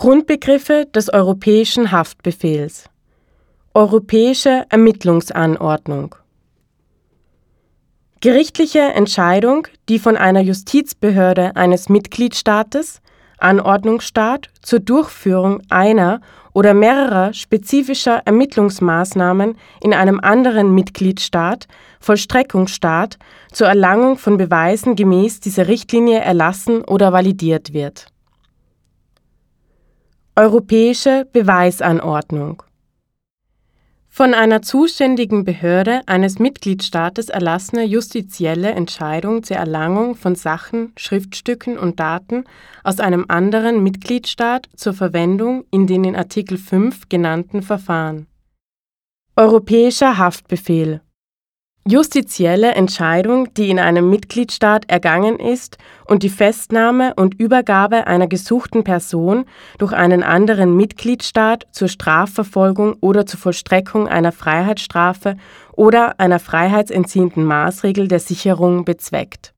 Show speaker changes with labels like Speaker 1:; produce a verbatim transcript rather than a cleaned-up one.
Speaker 1: Grundbegriffe des Europäischen Haftbefehls. Europäische Ermittlungsanordnung. Gerichtliche Entscheidung, die von einer Justizbehörde eines Mitgliedstaates, Anordnungsstaat, zur Durchführung einer oder mehrerer spezifischer Ermittlungsmaßnahmen in einem anderen Mitgliedstaat, Vollstreckungsstaat, zur Erlangung von Beweisen gemäß dieser Richtlinie erlassen oder validiert wird. Europäische Beweisanordnung. Von einer zuständigen Behörde eines Mitgliedstaates erlassene justizielle Entscheidung zur Erlangung von Sachen, Schriftstücken und Daten aus einem anderen Mitgliedstaat zur Verwendung in den in Artikel fünf genannten Verfahren. Europäischer Haftbefehl. Justizielle Entscheidung, die in einem Mitgliedstaat ergangen ist und die Festnahme und Übergabe einer gesuchten Person durch einen anderen Mitgliedstaat zur Strafverfolgung oder zur Vollstreckung einer Freiheitsstrafe oder einer freiheitsentziehenden Maßregel der Sicherung bezweckt.